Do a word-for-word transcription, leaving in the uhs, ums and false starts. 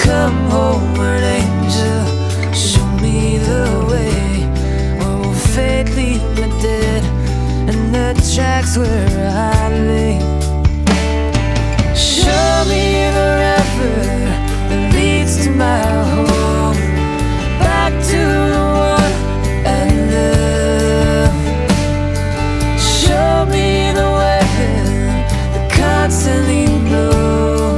Come homeward, angel, show me the way. Where will fate leave me dead, and the tracks where I lay?